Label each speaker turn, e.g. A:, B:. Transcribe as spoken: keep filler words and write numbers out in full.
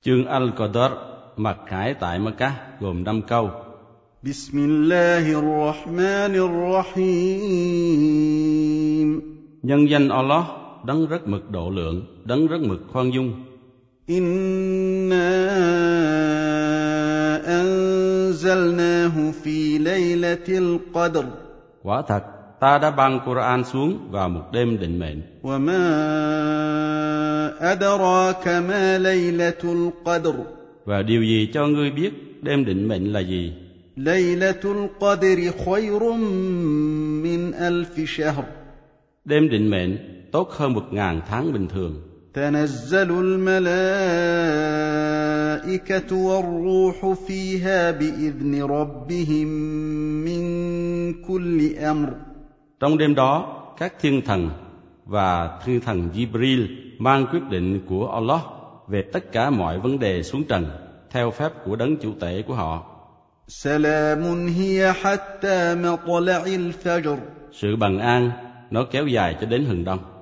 A: Chương Al-Qadr mặc khải tại Mecca gồm năm câu.
B: Bismillahirrahmanirrahim.
A: Nhân danh Allah, đấng rất mực độ lượng, đấng rất mực khoan dung.
B: Inna anzalnahu fi laylatil qadr.
A: Quả thật, ta đã ban Quran xuống vào một đêm định mệnh.
B: Wa ma adraka ma laylatul qadr.
A: Và điều gì cho ngươi biết đêm định mệnh là gì?
B: Laylatul qadri khayrun min alf shahr.
A: Đêm định mệnh tốt hơn một ngàn tháng bình thường.
B: Tanazzalul malaikatu war-ruhu fiha bi'izni rabbihim min kulli amr.
A: Trong đêm đó, các thiên thần và thiên thần Jibril mang quyết định của Allah về tất cả mọi vấn đề xuống trần theo phép của đấng chủ tể của họ.
B: Salamun hiya hatta matla'il fajr.
A: Sự bằng an nó kéo dài cho đến hừng đông.